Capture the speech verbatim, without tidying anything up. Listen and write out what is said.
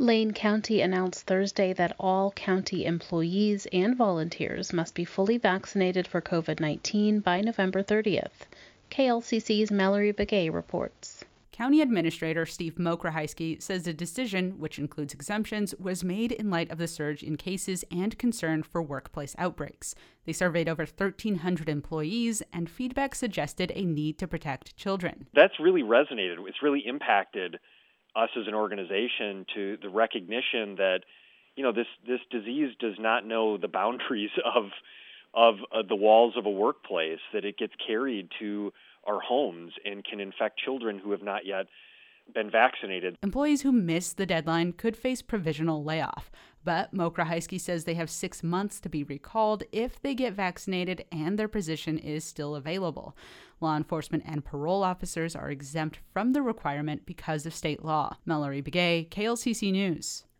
Lane County announced Thursday that all county employees and volunteers must be fully vaccinated for covid nineteen by November thirtieth. K L C C's Mallory Begay reports. County Administrator Steve Mokrahysky says the decision, which includes exemptions, was made in light of the surge in cases and concern for workplace outbreaks. They surveyed over thirteen hundred employees, and feedback suggested a need to protect children. That's really resonated. It's really impacted us as an organization to the recognition that, you know, this this disease does not know the boundaries of of uh, the walls of a workplace, that it gets carried to our homes and can infect children who have not yet been vaccinated. Employees who miss the deadline could face provisional layoff, but Mokrahysky says they have six months to be recalled if they get vaccinated and their position is still available. Law enforcement and parole officers are exempt from the requirement because of state law. Mallory Begay, K L C C News.